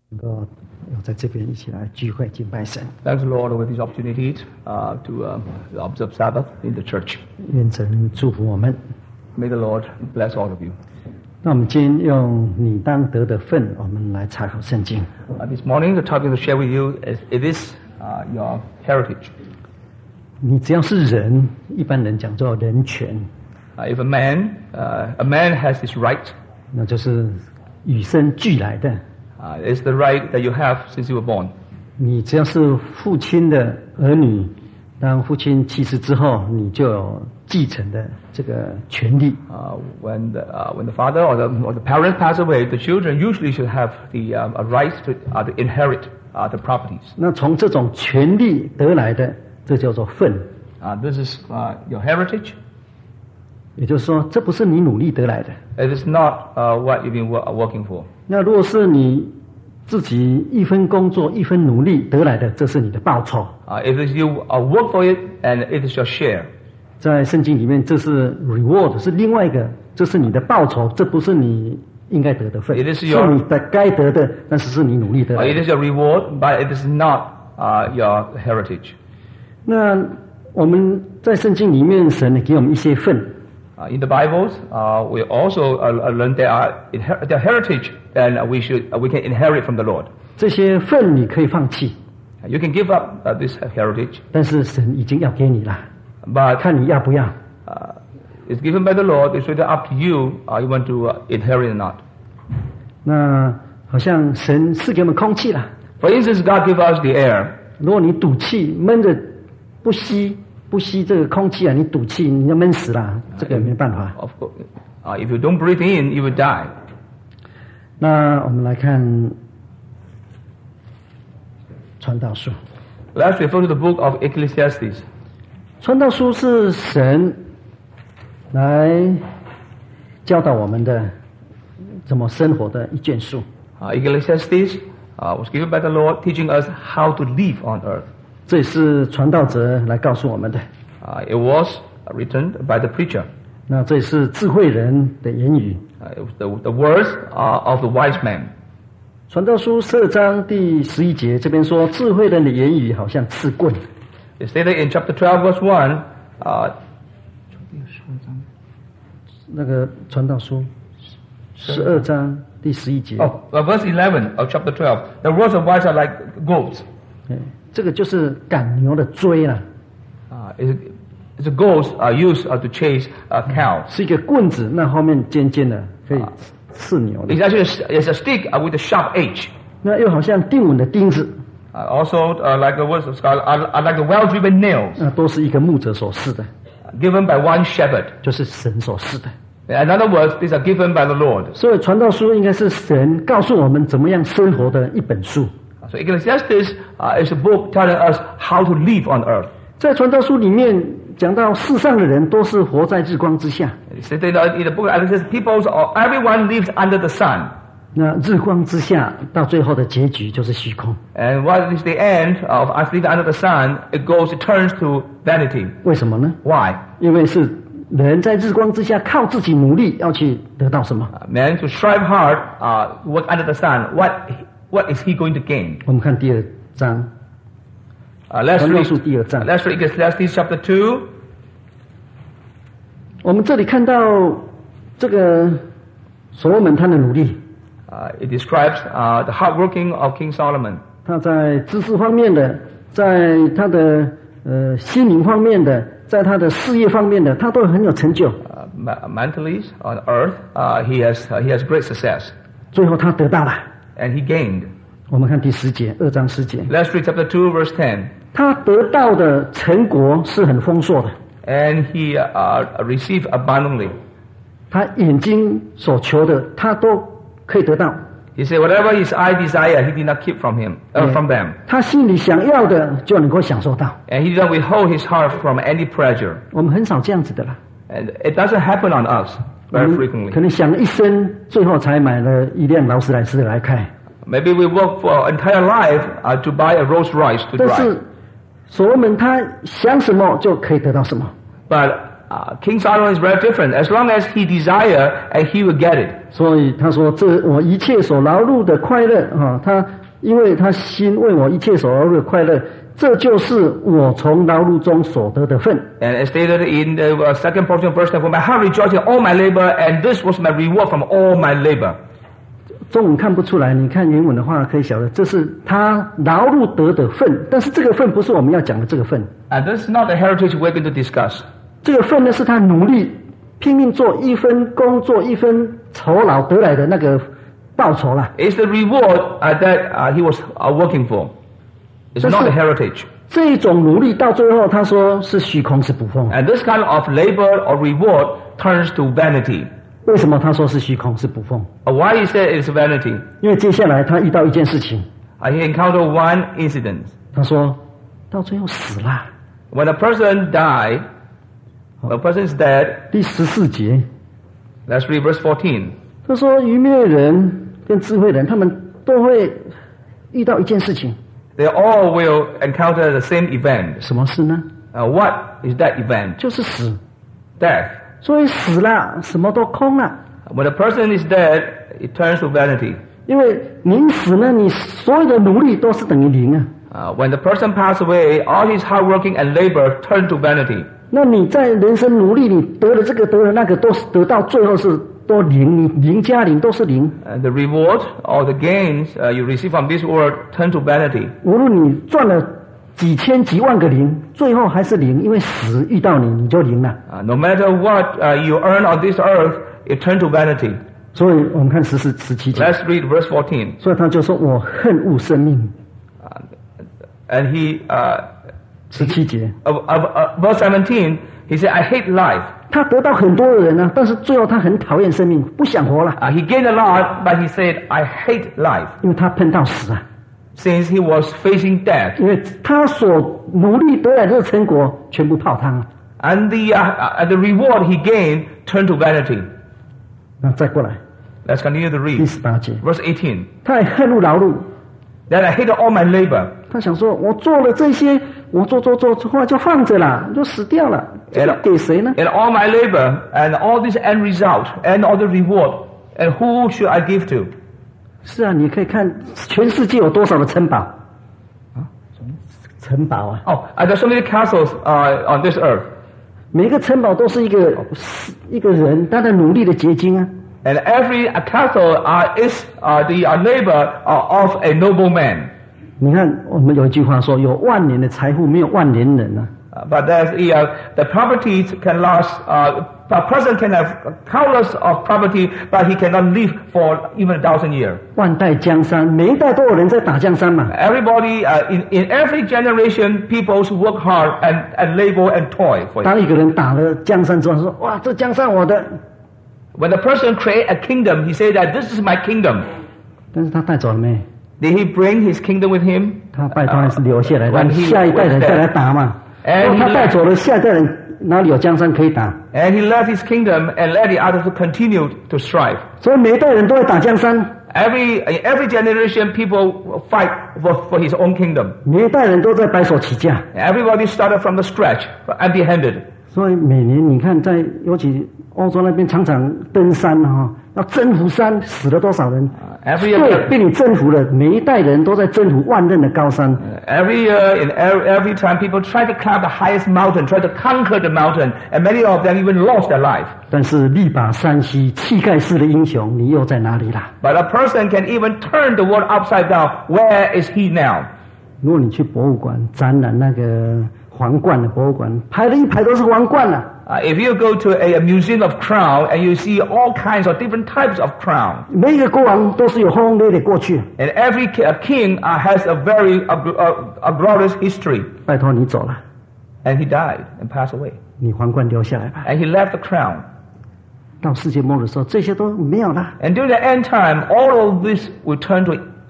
能够有在这边一起来聚会敬拜神。 Thanks, Lord, with this opportunity to observe Sabbath in the church. 愿神祝福我们。 May the Lord bless all of you. 那我们今天用你当得的份，我们来查考圣经。 This morning, the topic to share with you is your heritage. 你只要是人，一般人讲做人权， If a man has his right, 那就是与生俱来的。 it's the right that you have since you were born. 你只要是父亲的儿女，当父亲去世之后，你就有继承的这个权利。 When the father or the parents pass away, the children usually should have the right to inherit the properties. 那从这种权利得来的，这叫做份。 This is your heritage. 也就是说，这不是你努力得来的。 It is not what you've been working for. 那如果是你自己一分工作一分努力得来的，这是你的报酬。 If it's you work for it and it is your share. 在圣经里面，这是 reward， 是另外一个，这是你的报酬，这不是你应该得的份， It is 是 your- 你的该得的，但是是你努力得来 It 的。 is your reward, but it is not your heritage. 那我们在圣经里面，神给我们一些份， In the Bibles, we also learn their heritage, and we can inherit from the Lord. 这些份你可以放弃， You can give up this heritage, 但是神已经要给你了， but 看你要不要。 it's given by the Lord. It's really up to you. You want to inherit or not. 那好像神赐给我们空气了， For instance, God gave us the air. 如果你赌气闷着不吸这个空气啊，你赌气你要闷死了，这个没办法。 Of course, if you don't breathe in, you will die. 那我们来看传道书。 Let's refer to the book of Ecclesiastes. 传道书是神来教导我们的怎么生活的一卷书。 Ecclesiastes was given by the Lord, teaching us how to live on earth. 这也是传道者来告诉我们的。 It was written by the preacher. 那这也是智慧人的言语。 It was the words of the wise man. 传道书12章第11节这边说，智慧人的言语好像刺棍。 It stated in chapter 12, verse 1. 那个传道书12章第11节， verse 11 of chapter 12. The words of wise are like goats. 这个就是赶牛的锥啦， It's a goats used to chase cows. 是一个棍子，那后面尖尖的，可以刺牛的。 It's actually it's a stick with a sharp edge. 那又好像钉稳的钉子， Also, like the words of scholars, are like the well-driven nails 那都是一个牧者所赐的， given by one shepherd. 就是神所赐的。 In other words, these are given by the Lord. 所以传道书应该是神告诉我们怎么样生活的一本书。 So Ecclesiastes is a book telling us how to live on earth. 在传道书里面讲到世上的人都是活在日光之下， It says in the book, it says everyone lives under the sun. 那日光之下到最后的结局就是虚空。 And what is the end of us living under the sun? It turns to vanity. 为什么呢？ Why? 因为是人在日光之下靠自己努力要去得到什么？ Man to strive hard, work under the sun. What is he going to gain? 我们看第2章， Let's 传道书 read. 第2章。 Let's read Ecclesiastes chapter 2. 我们这里看到这个所罗门他的努力， It describes the hard working of King Solomon. 他在知识方面的，在他的心灵方面的，在他的事业方面的，他都很有成就。 Mentally on earth, he has great success, 最后他得到了。 and he gained. 我们看第10节，2章10节， Let's read chapter 2, verse 10. 他得到的成果是很丰硕的， And he received abundantly. 他眼睛所求的，他都可以得到。 He said, whatever his eye desire, he did not keep from them. 他心里想要的就能够享受到。 And he did not withhold his heart from any pleasure. 我们很少这样子的啦， And it doesn't happen on us 我 very 们 frequently. 可能想了一生，最后才买了一辆劳斯莱斯来开。 Maybe we work for our entire life to buy a Rolls Royce to 但 drive. 是所罗门他想什么就可以得到什么。 But King Solomon is very different. As long as he desire, and he will get it. 所以他说：“这我一切所劳碌的快乐啊，因为他心为我一切所劳碌的快乐，这就是我从劳碌中所得的份。” And as stated in the second portion of verse 10, for my heart rejoiced in all my labor, and this was my reward from all my labor. 中文看不出来，你看原文的话可以晓得，这是他劳碌得的份，但是这个份不是我们要讲的这个份。 And this is not the heritage we're going to discuss. 这个份呢，是他努力拼命做一分工作一分酬劳得来的那个报酬啦。 It's the reward that he was working for. It's not the heritage. 这种努力到最后，他说是虚空，是捕风。 And this kind of labor or reward turns to vanity. 为什么他说是虚空，是捕风？ Why he said it's vanity? 因为接下来他遇到一件事情， He encountered one incident. 他说到最后死了。 When a person died, when a person is dead, 第14节， let's read verse 14. 他说愚昧人跟智慧人，他们都会遇到一件事情。 They all will encounter the same event. 什么事呢？ What is that event? 就是死。 Death. 所以死了，什么都空了。 When a person is dead, it turns to vanity. 因为你死呢，你所有的努力都是等于零啊。 When the person passes away, all his hard working and labor turn to vanity. 那你在人生努力，你得了这个得了那个，都是得到最后是都零，你零加零都是零。 The reward or the gains you receive from this world turn to vanity. 无论你赚了几千几万个零，最后还是零，因为死遇到你，你就零了。 No matter what you earn on this earth, it turns to vanity. 所以我们看14、17节。 Let's read verse 14. 所以他就说：“我恨恶生命。” And he 17节， verse 17, he said, I hate life. 他得到很多的人呢，但是最后他很讨厌生命，不想活了， He gained a lot, but he said, I hate life. 因为他碰到死啊， Since he was facing death. 因为他所努力得来的成果全部泡汤了。 And the reward he gained turned to vanity. 那再过来 Let's continue to 第 read. 18节， Verse 18. 他也恨恶劳碌， Then I hated all my labor. 他想说：“我做了这些，我做，后来就放着了，就死掉了，这个给谁呢？” And all my labor and all this end result and all the reward, and who should I give to? 是啊，你可以看全世界有多少的城堡城堡啊， Oh, there's so many castles on this earth. 每个城堡都是一个人他的努力的结晶啊。 And every castle is the labor of a noble man. 你看，我们有一句话说：“有万年的财富，没有万年人啊。” But there's the properties can last. A person can have countless of property, but he cannot live for even 1,000 years. 万代江山，每一代都有人在打江山嘛。 Everybody in every generation, people work hard and labor and toil for it. 当一个人打了江山之后，说：“哇，这江山我的。” When the person create a kingdom, he say that this is my kingdom. 但是他带走了没？ Did he bring his kingdom with him? 他拜托还是留下来，让 when he 下一代人再来打嘛。 And 他带走了，下一代人哪里有江山可以打？ And he left his kingdom and let the others to continue to strive. 所以每一代人都在打江山， Every generation, people fight for his own kingdom. 每一代人都在白手起家。 Everybody started from the scratch, empty-handed. 所以每年你看，在尤其欧洲那边常常登山啊，要征服山，死了多少人？ Every 对， year, 被你征服了，每一代人都在征服万仞的高山。 every year, in every time, people try to climb the highest mountain, try to conquer the mountain, and many of them even lost their life. 但是力拔山兮气盖世的英雄，你又在哪里啦？ But a person can even turn the world upside down. Where is he now? 如果你去博物馆展览那个皇冠的博物馆，排了一排都是皇冠啊。 If you go to a museum of crown and you see all kinds of different types of crown, 每一个国王都是有轰轰烈烈过去。 and every king has a very glorious history, 拜托你走了， and he died and passed away, 你皇冠留下来吧。 and he left the crown. 到世界末日的时候，这些都没有了。 And during the end time, all of this will turn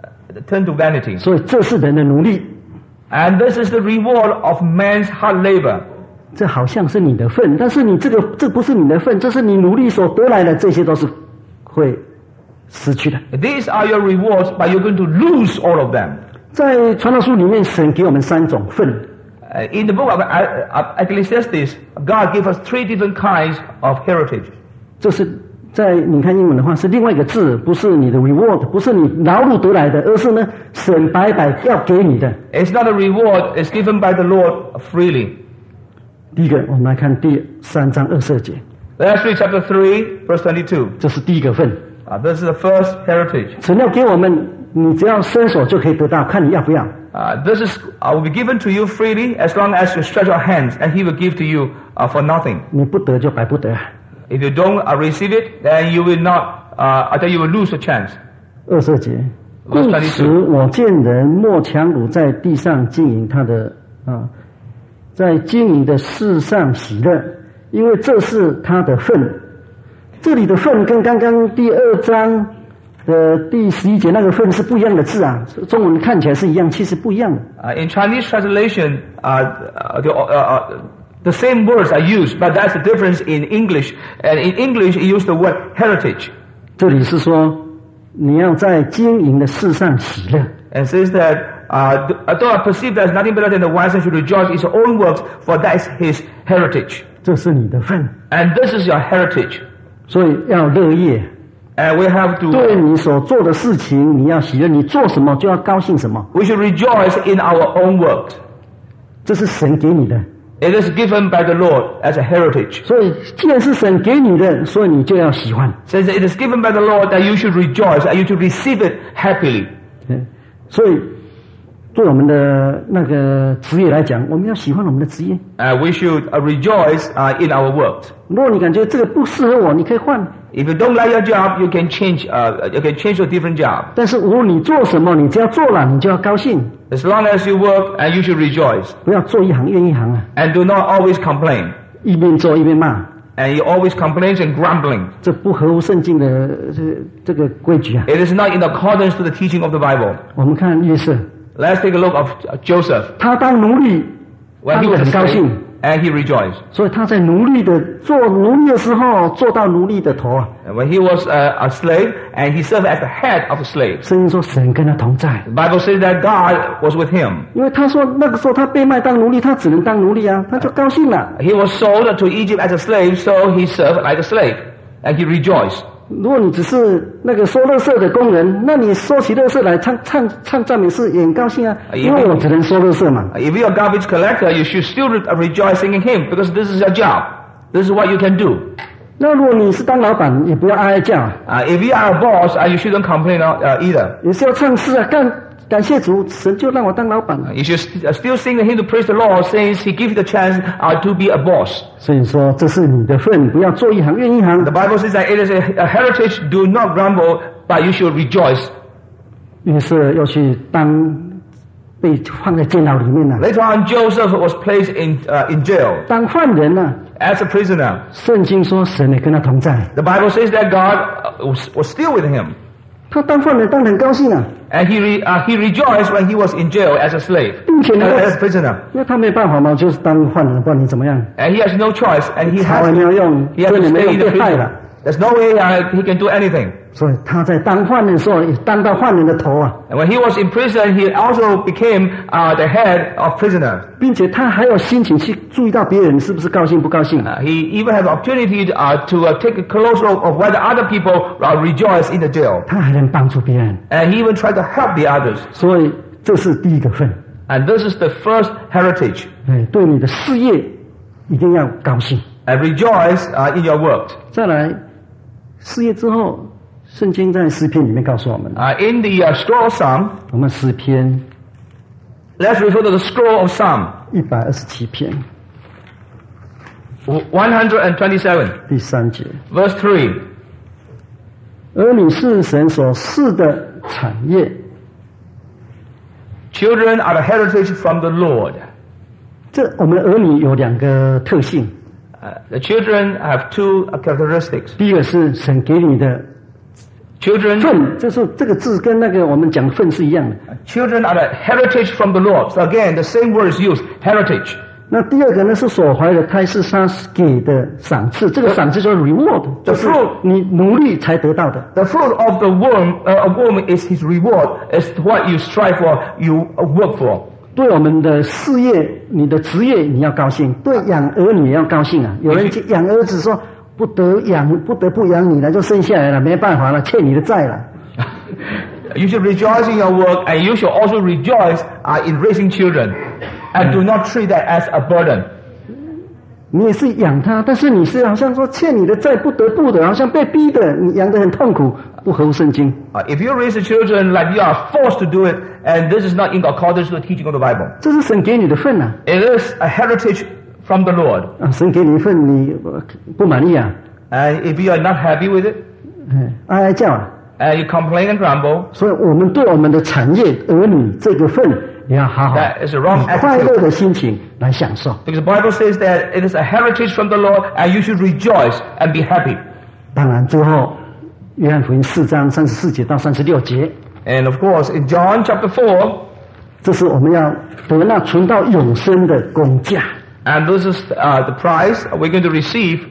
to vanity. 所以这是人的努力， And this is the reward of man's hard labor. 这好像是你的份，但是你这不是你的份，这是你努力所得来的，这些都是会失去的。 These are your rewards, but you're going to lose all of them. 在传道书里面，神给我们3种份， In the book of Ecclesiastes, God gave us 3 different kinds of heritage. 这是在你看英文的话是另外一个字，不是你的 reward， 不是你劳碌得来的，而是呢神白白要给你的。 It's not a reward, it's given by the Lord freely. 第一个，我们来看第3章22节。 Let's read chapter 3, verse 22. 这是第一个份。 This is the first heritage. 神要给我们，你只要伸手就可以得到，看你要不要。 This will be given to you freely as long as you stretch your hands, and He will give to you for nothing. 你不得就白不得。 If you don't receive it, then you will not. Then you will lose the chance. 22节。 Verse 22. 故此，我见人莫强掳在地上经营他的在经营的事上喜乐，因为这是他的份。这里的份跟刚刚第2章的第11节那个份是不一样的字啊，中文看起来是一样，其实不一样的。 In Chinese translation, the same words are used, but that's the difference in English. And in English, you use the word heritage. 这里是说你要在经营的事上喜乐。 And says that though I perceive there is nothing better than the wise man should rejoice in his own works, for that is his heritage. 这是你的份。 And this is your heritage. 所以要乐业。 And we have to. 对你所做的事情，你要喜悦，你做什么就要高兴什么。 We should rejoice in our own works. 这是神给你的。 It is given by the Lord as a heritage. 所以，既然是神给你的，所以你就要喜欢。 Since it is given by the Lord, that you should rejoice and you should receive it happily. 所以，对我们的那个职业来讲，我们要喜欢我们的职业。 We should rejoice in our works. 如果你感觉这个不适合我，你可以换。 If you don't like your job, you can change. You can change to a different job. 但是无论你做什么，你只要做了，你就要高兴。 As long as you work, and you should rejoice. 不要做一行怨一行啊。 And do not always complain. 一边做一边骂。 And you always complain and grumbling. 这不合乎圣经的这个规矩啊。 It is not in accordance to the teaching of the Bible. 我们看约瑟。 Let's take a look of Joseph. 他当奴隶，他就很高兴。 And he rejoiced. 所以他在做奴隶的时候，做到奴隶的头啊。 When he was a slave, and he served as the head of the slave. 圣经说神跟他同在。 The Bible says that God was with him. 因为他说那个时候他被卖当奴隶，他只能当奴隶啊，他就高兴了。 He was sold to Egypt as a slave, so he served like a slave, and he rejoiced. 如果你只是那个收垃圾的工人，那你收起垃圾来唱赞美诗也很高兴啊，因为我只能收垃圾嘛。 If you're a garbage collector, you should still rejoice singing hymn because this is your job. This is what you can do. 那如果你是当老板，也不要哀叫。 If you are a boss, you shouldn't complain either. 也是要唱诗啊，感谢主，神就让我当老板。 You should still sing the hymn to praise the Lord, since He gives you the chance to be a boss. 所以说，这是你的份，不要做一行怨一行。 The Bible says that it is a heritage. Do not grumble, but you should rejoice. 约瑟要去被放在监牢里面了。 Later on, Joseph was placed in jail. 当犯人了。 As a prisoner. 圣经说神也跟他同在。 The Bible says that God was still with him. 他当犯人当得很高兴啊。 And he rejoiced when he was in jail as a slave. 并且呢 as a prisoner. 因为他没办法嘛，就是当犯人，不然你怎么样？ And he has no choice, and he has to stay in the prison. There's no way he can do anything. 所以他在当犯人的时候，也当到犯人的头啊。 And when he was in prison, he also became the head of prisoners. 并且他还有心情去注意到别人是不是高兴不高兴。 He even had the opportunity to take a close look of whether other people rejoice in the jail. 他还能帮助别人。 And he even tried to help the others. 所以这是第一个份。 And this is the first heritage. 对你的事业一定要高兴。 And rejoice in your work. 再来，事业之后，圣经在诗篇里面告诉我们。 In the scroll of Psalm. 我们诗篇。 Let's refer to the scroll of Psalm. 127篇。 127. 第3节。 Verse 3. 儿女是神所赐的产业。 Children are the heritage from the Lord. 这我们的儿女有2个特性。 The children have 2 characteristics. 第一个是神给你的 children 份，就是这个字跟那个我们讲份是一样的。 Children are the heritage from the Lord. So again, the same word is used, heritage. 那第二个呢是所怀的胎是他给的赏赐，这个赏赐叫 reward， 就是你努力才得到的。 The fruit of the womb is his reward. It's what you strive for, you work for. 对我们的事业，你的职业你要高兴，对养儿女也要高兴啊。有人养儿子说， 不得不养你了，就生下来了，没办法了，欠你的债了。 You should rejoice in your work, and you should also rejoice in raising children, and do not treat that as a burden. 你也是养他，但是你是好像说欠你的债不得不的，好像被逼的，你养得很痛苦，不合乎圣经。 If you raise the children like you are forced to do it, and this is not in accordance to the teaching of the Bible. 这是神给你的份啊。 It is a heritage from the Lord. 啊，神给你一份，你不满意啊？ And if you are not happy with it, 哀哀叫啊。 and you complain and grumble, 所以我们对我们的产业儿女这个份也要好好 that is a wrong 以快乐 attitude. 的心情来享受。 Because the Bible says that it is a heritage from the Lord, and you should rejoice and be happy. 当然，最后约翰福音4章34节到36节， And of course, in John chapter 4, 这是我们要得那存到永生的工价。 and this is the prize we're going to receive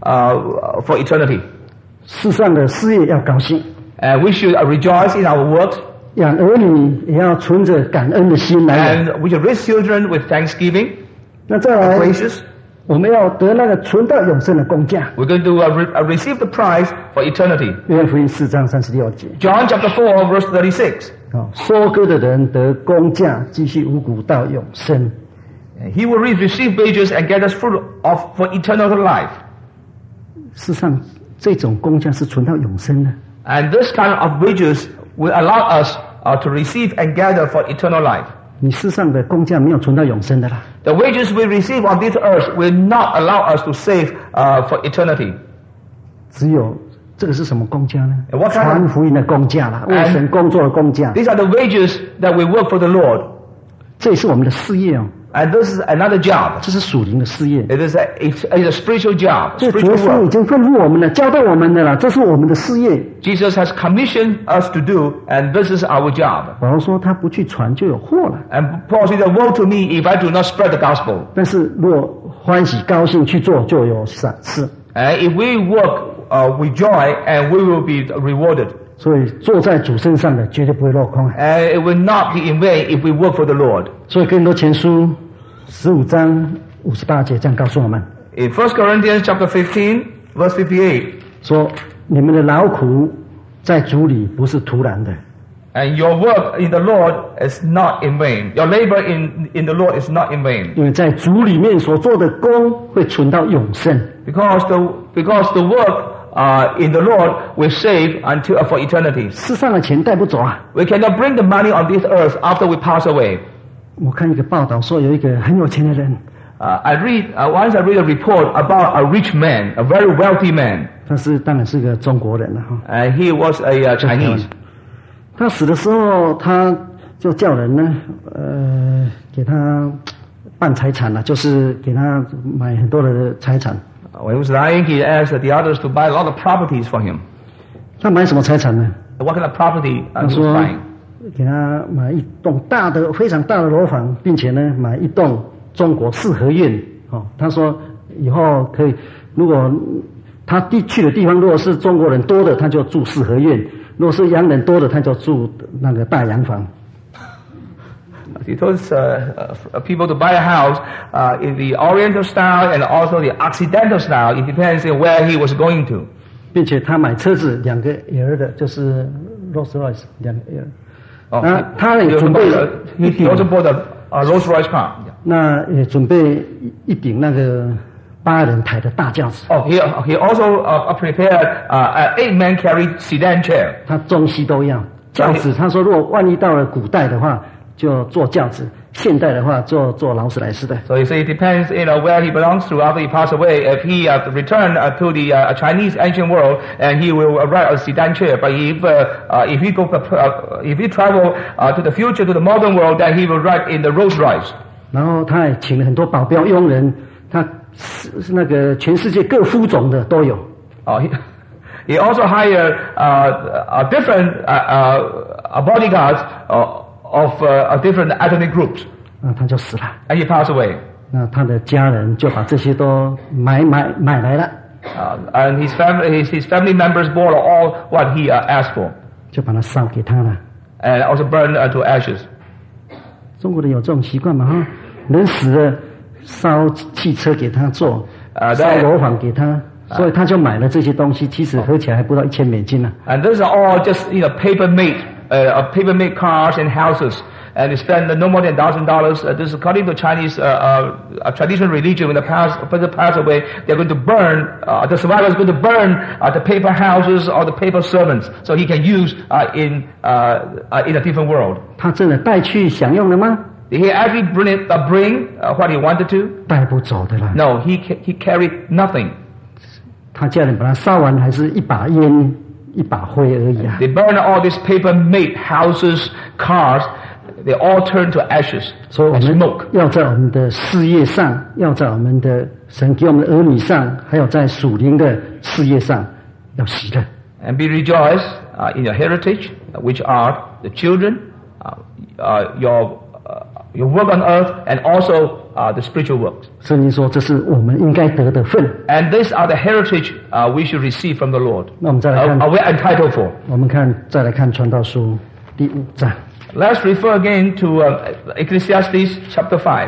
for eternity. 世上的事业要高兴， And we should rejoice in our works, 养儿女也要存着感恩的心来养。 and we should raise children with thanksgiving, 那再来， gracious. 我们要得那个存到永生的工价。 We're going to receive the prize for eternity. 约翰福音4章36节， John chapter 4, verse 36. 收割的人得工价，继续五谷到永生。 He will receive wages and get us fruit for eternal life. 事实上，这种工价是存到永生的。 And this kind of wages will allow us to receive and gather for eternal life. 你世上的工价没有存到永生的啦。 The wages we receive on this earth will not allow us to save for eternity. 只有这个是什么工价呢？ And what kind of- 传福音的工价啦，为神工作的工价。 These are the wages that we work for the Lord. 这也是我们的事业哦， And this is another job. 这是属灵的事业。 It is a spiritual job, 这主耶 spiritual 稣已 work. 经吩咐我们了，交代我们的了，这是我们的事业。 Jesus has commissioned us to do, and this is our job. 保罗说他不去传就有祸了， And Paul said, "Woe to me if I do not spread the gospel." 但是若欢喜高兴去做，就有赏赐。 And if we work with joy, and we will be rewarded. 所以坐在主身上的绝对不会落空。 And it will not be in vain if we work for the Lord. 所以哥林多前书15章58节这样告诉我们 In 1 Corinthians chapter 15, verse 58, 说：你们的劳苦在主里不是徒然的， and your work in the Lord is not in vain. Your labor in the Lord is not in vain. 因为在主里面所做的工会存到永生。 Because the work in the Lord will save until for eternity. 世上的钱带不走啊！ We cannot bring the money on this earth after we pass away. 我看一个报道说，有一个很有钱的人， Once I read a report about a rich man, a very wealthy man, 他当然是个中国人了哈。 and he was a Chinese. 他死的时候，他就叫人呢，给他办财产了，就是给他买很多的财产。 When he was dying, he asked the others to buy a lot of properties for him. 他买什么财产呢？ What kind of property 他 he was 说 buying? 给他买一栋非常大的楼房，并且呢买一栋中国四合院。哦，他说以后可以，如果他去的地方如果是中国人多的，他就住四合院；如果是洋人多的，他就住那个大洋房。 He told people to buy a house in the Oriental style and also the Occidental style. It depends on where he was going to. 并且他买车子2个 L 的，就是 Rolls Royce 2个 L。 Oh, 那他也 he 准备 also bought a Rolls-Royce car. 那也准备一顶那个8人抬的大轿子。 Oh, he also prepared an 8-man carry sedan chair. 他中西都要轿子。他说，如果万一到了古代的话，就坐轿子；现代的话，坐劳斯莱斯的。 So he said it depends, where he belongs to after he passed away. If he returned to the Chinese ancient world, and he will ride a sedan chair. But if he travel to the future, to the modern world, then he will ride in the Rolls-Royce. 然后他也请了很多保镖佣人，他那个全世界各肤种的都有。 He also hired different bodyguards of different ethnic groups. 那他就死了。 And he passed away. 那他的家人就把这些都买来了， And his family members bought all what he asked for, 就把它烧给他了。 and also burned to ashes. 中国人有这种习惯嘛？人死了，烧汽车给他坐，烧楼房给他， 所以他就买了这些东西，其实合起来还不到$1000呢。 And those are all just paper-made cars and houses. And they spend no more than $1,000. This is according to Chinese traditional religion. When the person pass away, they're going to burn. The survivor is going to burn the paper houses or the paper servants, so he can use in a different world. 他真的带去享用了吗？ Did he actually bring what he wanted to? 带不走的啦。 No, he carried nothing. 他叫人把它烧完，还是一把烟、一把灰而已啊。 They burned all these paper-made houses, cars. They all turn to ashes 所以我 and 们 smoke. 要在我们的事业上，要在我们的神给我们的儿女上，还有在属灵的事业上，要喜乐。 And be rejoiced in your heritage, which are the children, your work on earth, and also the spiritual works. 圣经说这是我们应该得的份。 And these are the heritage we should receive from the Lord. 那我们再来看， We're entitled for. 我们再来看传道书第5章。 Let's refer again to Ecclesiastes chapter 5.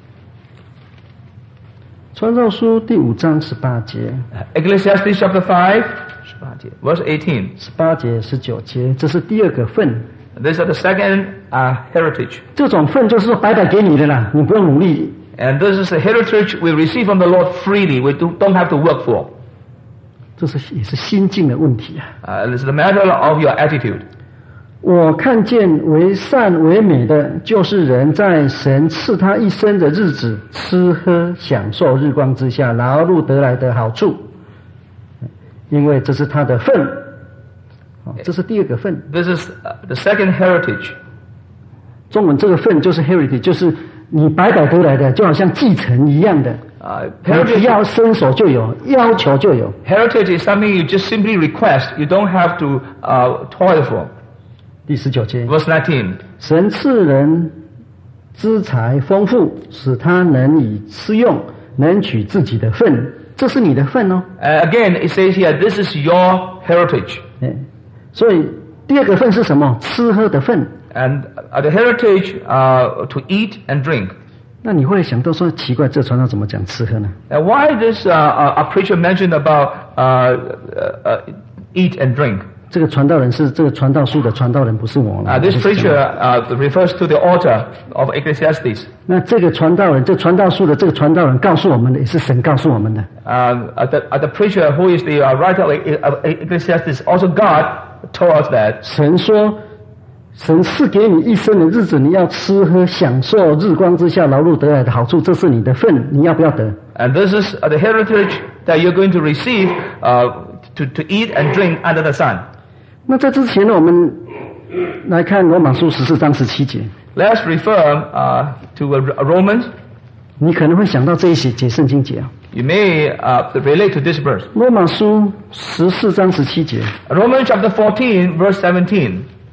传道书第5章18节， Ecclesiastes chapter 5, verse 18. 18节、19节，这是第2个份。 These are the second heritage. 这种份就是说白白给你的啦，你不用努力。 And this is a heritage we receive from the Lord freely. We don't have to work for. 这是也是心境的问题啊。 This is the matter of your attitude. 我看见为善为美的，就是人在神赐他一生的日子，吃喝享受日光之下劳碌得来的好处，因为这是他的份。这是第2个份。 This is the second heritage. 中文这个份就是 heritage， 就是你白白得来的，就好像继承一样的。你只要伸手就有，要求就有。 Heritage is something you just simply request. You don't have to toil for. 第19节， Verse 19. 神赐人资财丰富，使他能以吃用，能取自己的份，这是你的份哦。 Again, it says here, this is your heritage. 所以第2个份是什么？吃喝的份。 And the heritage to eat and drink. 那你会想到说，奇怪，这传道怎么讲吃喝呢？ And why this a preacher mentioned about eat and drink? 这个传道人是这个传道书的传道人，不是我了。 This preacher refers to the author of Ecclesiastes. 那这个传道人，这传道书的这个传道人告诉我们的，也是神告诉我们的。 The preacher who is the writer of Ecclesiastes, also God told us that. 神说，神赐给你一生的日子，你要吃喝享受日光之下劳碌得来的好处，这是你的份，你要不要得？ And this is the heritage that you're going to receive to eat and drink under the sun. 那在之前呢，我们来看罗马书14章17节。 Let's refer to Romans. 你可能会想到这一节圣经节啊。 You may relate to this verse. 罗马书14章17节。 Romans chapter 14, verse 17.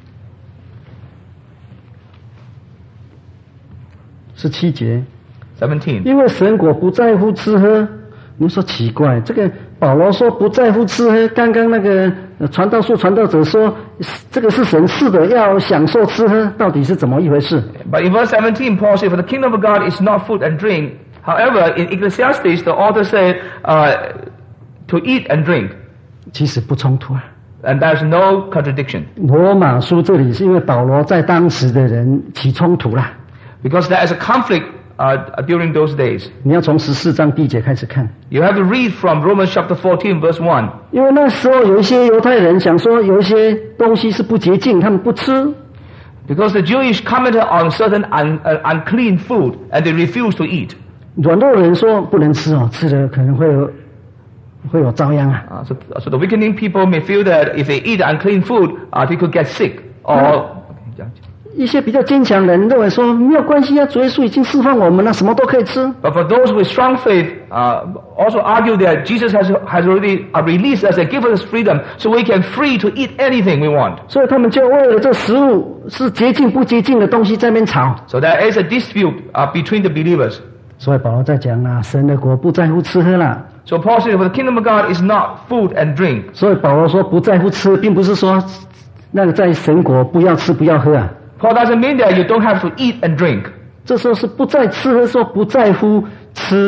17节。 17. 因为神果不在乎吃喝，你说奇怪，这个保罗说不在乎吃喝，刚刚那个传道者说这个是神赐的，要享受吃喝，到底是怎么一回事？ But in verse 17, Paul said, "For the kingdom of God is not food and drink." However, in Ecclesiastes, the author said to eat and drink. 其实不冲突啊。 And there's no contradiction. 罗马书这里是因为保罗在当时的人起冲突啦。 Because there is a conflict during those days. 你要从14章第1节开始看。 You have to read from Romans chapter 14, verse 1. 因为那时候有一些犹太人想说有一些东西是不洁净，他们不吃。 Because the Jewish commented on certain unclean food, and they refused to eat. 软弱的人说不能吃哦，吃了可能会有遭殃啊。 So the weakening people may feel that if they eat unclean food, they could get sick. Or 一些比较坚强的人认为说没有关系啊，主耶稣已经释放我们了，什么都可以吃。 But for those with strong faith, also argue that Jesus has already released us and given us freedom, so we can free to eat anything we want. 所以他们就为了这食物是洁净不洁净的东西在那边吵。 So there is a dispute between the believers. 所以保罗在讲啦，神的国不在乎吃喝啦。 So Paul said, "For the kingdom of God is not food and drink." 所以保罗说不在乎吃，并不是说那个在神国不要吃不要喝啊。 Paul doesn't mean that you don't have to eat and drink. 这时候是不在吃喝，说不在乎吃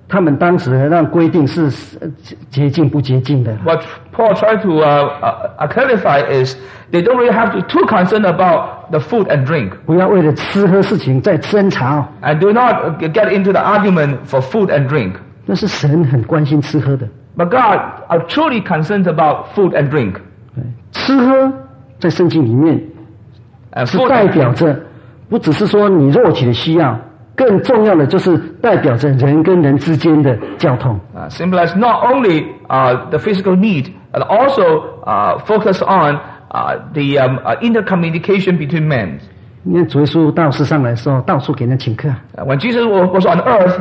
他们当时让规定是洁净不洁净的。 What Paul tried to clarify is they don't really have to too concerned about the food and drink. 不要为了吃喝事情在争吵。 And do not get into the argument for food and drink. 那是神很关心吃喝的。 But God are truly concerned about food and drink. 吃喝在圣经里面是代表着，不只是说你肉体的需要，更重要的就是代表着人跟人之间的交通。 Symbolize not only the physical need, but also focus on the intercommunication between men. 因为主耶稣到世上来的时候，到处给人请客。 When Jesus was on earth,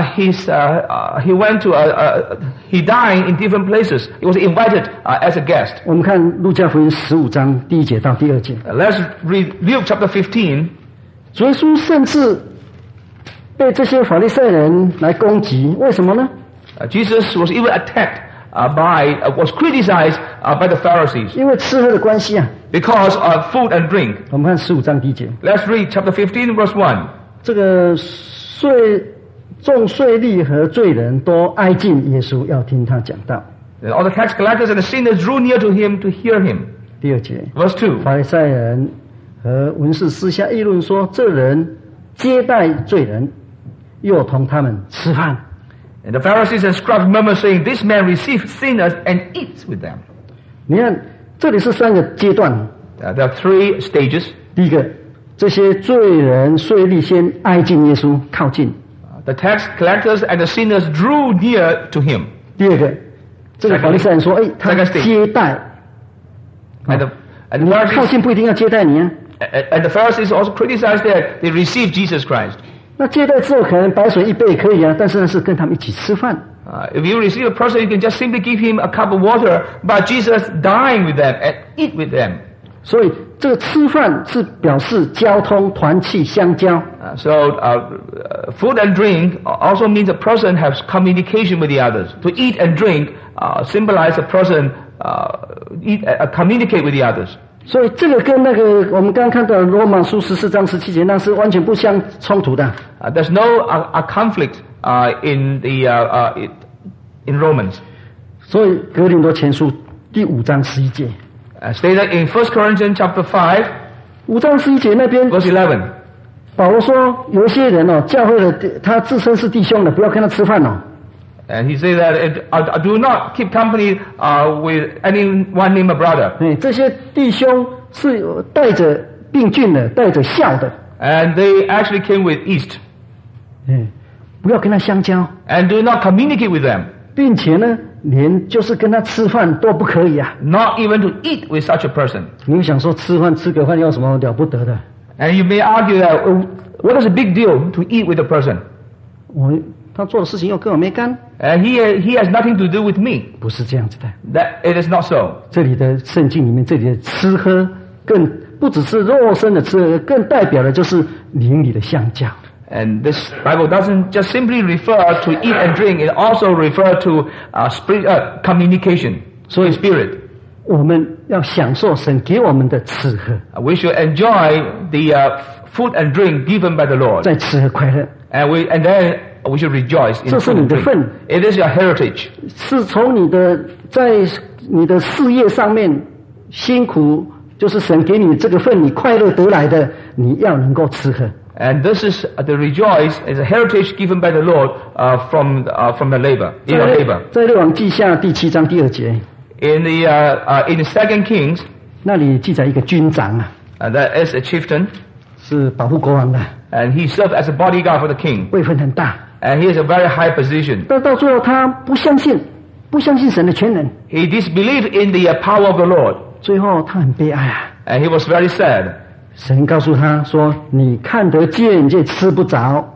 he went to he dined in different places. He was invited as a guest. 我们看路加福音15章第1节到第2节。 Let's read Luke chapter 15. 主耶稣甚至被这些法利赛人来攻击，为什么呢？ Jesus was even attacked was criticized by the Pharisees. 因为吃喝的关系啊。 Because of food and drink. 我们看15章第1节。 Let's read chapter 15 verse 1. 这个众税吏和罪人都挨近耶稣，要听他讲道。 All the tax collectors and the sinners drew near to him to hear him. 第2节。 Verse 2. 法利赛人和文士私下议论说，这人接待罪人，又同他们吃饭。 And the Pharisees and scribes murmured, saying, "This man receives sinners and eats with them." 你看，这里是3个阶段。 There are 3 stages. 第一个，这些罪人税吏先挨近耶稣，靠近。 The tax collectors and the sinners drew near to him. 第二个，这个法利赛人说：“他接待。” And the 你靠近不一定要接待你啊。 And the Pharisees also criticized that they received Jesus Christ. 那接待之后可能白水一杯可以啊，但是呢是跟他们一起吃饭。 If you receive a person, you can just simply give him a cup of water, but Jesus dine with them and eat with them. 所以这个吃饭是表示交通团契相交。 So food and drink also means a person has communication with the others. To eat and drink symbolize a person communicate with the others. 所以这个跟那个我们刚刚看到罗马书14章17节那是完全不相冲突的。 There's no conflict in Romans. 所以哥林多前书第5章11节。 Stated in 1 Corinthians chapter 5. 5章11节那边。 Verse 11. 保罗说，有一些人哦，教会的他自称是弟兄的，不要跟他吃饭哦。 And he said that do not keep company with anyone named a brother. 这些弟兄是带着病菌的，带着笑的。 And they actually came with yeast. 不要跟他相交。 And do not communicate with them. 并且呢，连就是跟他吃饭都不可以啊。 Not even to eat with such a person. 你会想说，吃个饭有什么了不得的？ And you may argue that what is a big deal to eat with a person? 他做的事情又跟我没干。 And he has nothing to do with me. 不是这样子的。 That it is not so. 这里的圣经里面，这里的吃喝更不只是肉身的吃喝，更代表的就是灵里的相交。 And this Bible doesn't just simply refer to eat and drink; it also refers to communication. So in spirit. 我们要享受神给我们的吃喝。 We should enjoy the food and drink given by the Lord. 在吃喝快乐。 And then we should rejoice in 这是你的份。 It is your heritage. 是从在你的事业上面辛苦，就是神给你这个份，你快乐得来的，你要能够吃喝。 And this is the rejoice is a heritage given by the Lord from the labor in your labor. 在列王记下第7章第2节。 In the 2 Kings. 那里记载一个军长啊。 That is a chieftain. 是保护国王的。 And he served as a bodyguard for the king. 位分很大。 And he has a very high position. 但到最后他不相信神的全能。 He disbelieved in the power of the Lord. 最后他很悲哀啊。 And he was very sad. 神告诉他说：“你看得见，却吃不着。”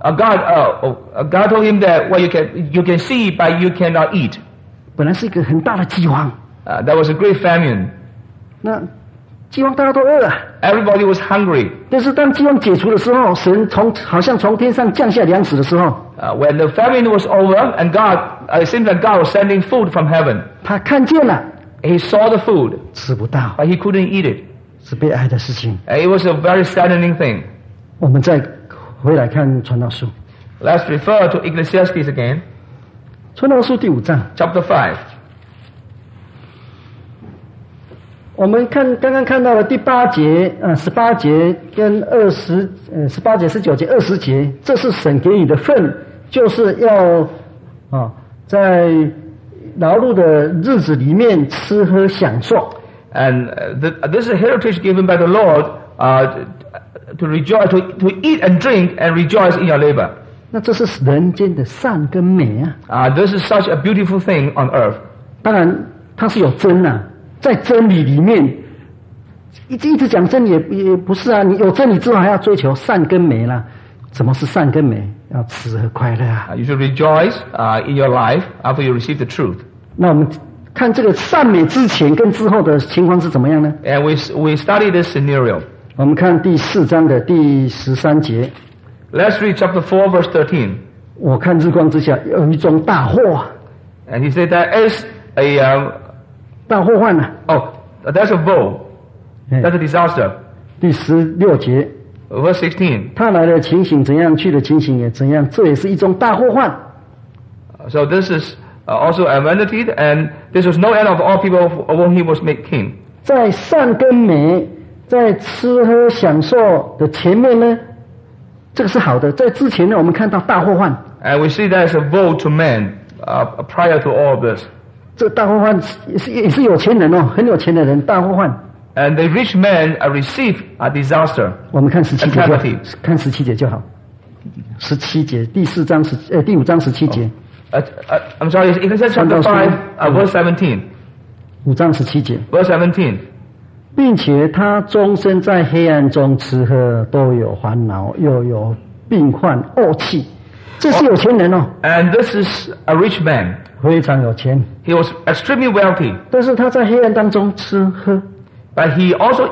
God told him that you can see, but you cannot eat. 本来是一个很大的饥荒。 There was a great famine. 那饥荒大家都饿了。 Everybody was hungry. 但是当饥荒解除的时候，神好像从天上降下粮食的时候。 When the famine was over, and it seems like God was sending food from heaven. 他看见了。 He saw the food. 吃不到。 But he couldn't eat it. 是悲哀的事情。 It was a very saddening thing. 我们再回来看传道书。 Let's refer to Ecclesiastes again. 传道书第5章 chapter 5. 我们刚刚看到了第8节18节跟18节19节20节，这是神给你的份，就是要在劳碌的日子里面吃喝享受。 And this is a heritage given by the Lord to rejoice, to eat and drink and rejoice in your labor. 那这是人间的善跟美啊。 This is such a beautiful thing on earth. 当然它是有真啊，在真理里面一直讲真理也不是啊，你有真理之后还要追求善跟美啦。什么是善跟美？要吃喝快乐啊。 You should rejoice in your life after you receive the truth. 那我们看这个善美之前跟之后的情况是怎么样呢？ And we study this scenario. 我们看第4章的第13节。 Let's read chapter 4, verse 13. 我看日光之下有一种大祸啊， And he said there is 大祸患啊。 there's a woe, that's a disaster. 第16节， Verse 16. 他来的情形怎样，去的情形也怎样，这也是一种大祸患。 So this is also a vanity, and this was no end of all people when he was made king. 在善跟美，在吃喝享受的前面呢，这个是好的。在之前呢，我们看到大祸患。 And we see there's a woe to man prior to all of this. 这大祸患也是有钱人哦，很有钱的人，大祸患。 And the rich man receive a disaster. 我们看17节就好 Calamity. 看17节就好。17节，第5章17节。 I'm sorry, Ecclesiastes chapter 5, verse 17. 5章17节。 Verse 17. 并且他终身在黑暗中吃喝，都有烦恼，又有病患、怄气。这是有钱人哦， And this is a rich man. 非常有钱。 He was extremely wealthy, 但是他在黑暗当中吃喝， but he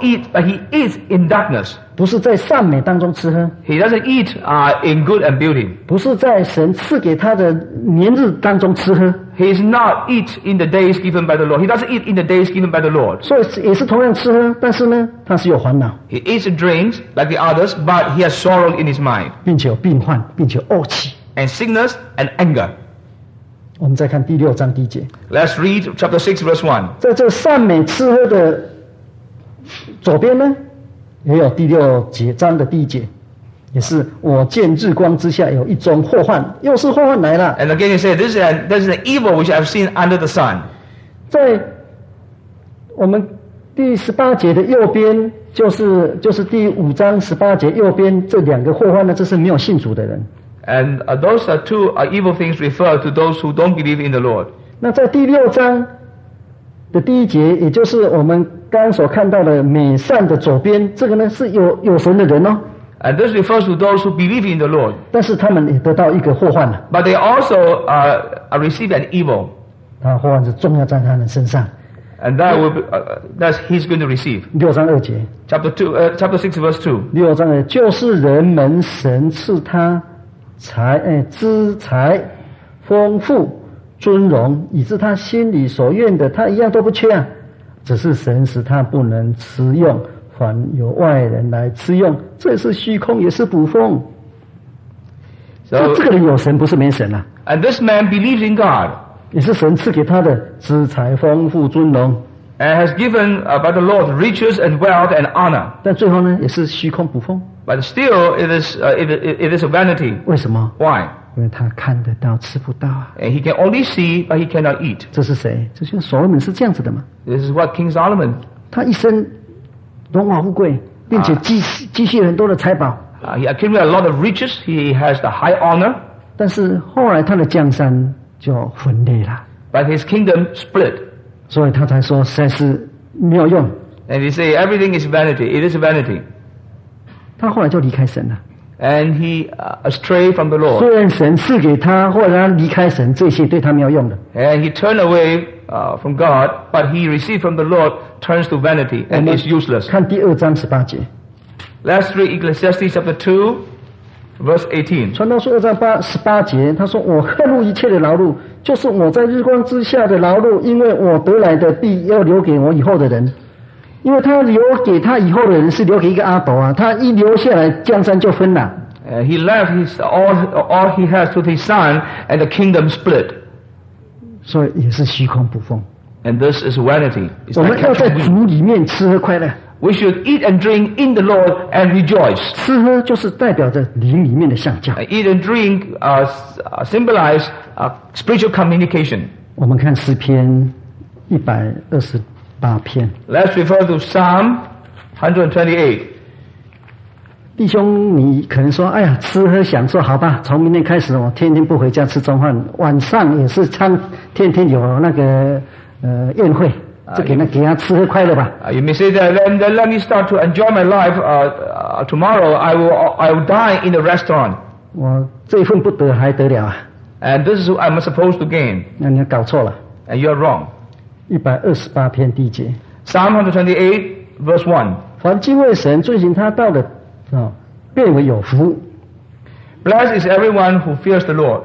eats in darkness. 不是在善美当中吃喝， He doesn't eat in good and beauty. 不是在神赐给他的年日当中吃喝， He is not eat in the days given by the Lord. He doesn't eat in the days given by the Lord. 所以也是同样吃喝，但是呢，他是有烦恼， He eats and drinks like the others, but he has sorrow in his mind, 并且有病患，并且有怄气。 and sickness and anger. 我们再看第6章第1节， Let's read chapter 6, verse 1. 在这善美吃喝的左边呢，也有第6章的第1节，也是我见日光之下有一种祸患，又是祸患来了。 And again he said, this is an evil which I have seen under the sun. 在我们第18节的右边，就是第5章18节右边这2个祸患呢，这是没有信主的人。 And those are two evil things refer to those who don't believe in the Lord. 那在第6章的第1节，也就是我们刚刚所看到的美善的左边，这个呢是有神的人哦， And this refers to those who believe in the Lord. 但是他们也得到一个祸患了， But they also receive an evil. 他祸患是重要在他们身上。 And that will be, that's he's going to receive. 6章2节， Chapter 6, verse 2. 6章的就是人们神赐他资财丰富尊荣，以致他心里所愿的他一样都不缺啊，只是神使他不能吃用，反由外人来吃用，这也是虚空，也是捕风。 So, 这个人有神，不是没神啊， and this man believes in God 也是神赐给他的资财丰富尊荣， and has given by the Lord riches and wealth and honor. 但最后呢，也是虚空捕风。 But still, it is a vanity. 为什么？ Why? 因为他看得到，吃不到啊。 And he can only see, but he cannot eat. 这是谁？这就是所罗门是这样子的嘛。 This is what King Solomon. 他一生荣华富贵，并且积蓄很多的财宝， He accumulated a lot of riches. He has the high honor, 但是后来他的江山就分裂了， but his kingdom split. 所以他才说实在是没有用。 And he say everything is vanity. It is vanity. 他后来就离开神了。 And he astray from the 虽 Lord. 然神赐给他，或者他离开神，这些对他没有用的。 And he turned away from God, but he received from the Lord turns to vanity 我 and 们 is useless. 看第2章18节， Let's read Ecclesiastes chapter 2, verse 18. 传道书2章18节，他说：“我恨恶一切的劳碌，就是我在日光之下的劳碌，因为我得来的必要留给我以后的人。因为他留给他以后的人是留给一个阿斗啊，他一留下来，江山就分了。 He left all he has to his son, and the kingdom split. 所以也是虚空不奉。 And this is vanity. It's 我 like 们要在 catching wind. 主里面吃喝快乐， We should eat and drink in the Lord and rejoice. 吃喝就是代表着灵里面的相交。 Eat and drink symbolize spiritual communication. 我们看诗篇128篇， Let's refer to Psalm 128. 弟兄，你可能说，哎呀，吃喝享受好吧，从明天开始我天天不回家吃中饭，晚上也是天天有那个宴会，就给他吃喝快乐吧。 You may say that then let me start to enjoy my life. Tomorrow I will dine in a restaurant. 我这一份不得还得了啊？ And this is what I'm supposed to gain. 那你搞错了。 And you are wrong. 128篇第1节， Psalm 128 verse 1. 凡敬畏神、遵行他道的变为有福。 Blessed is everyone who fears the Lord.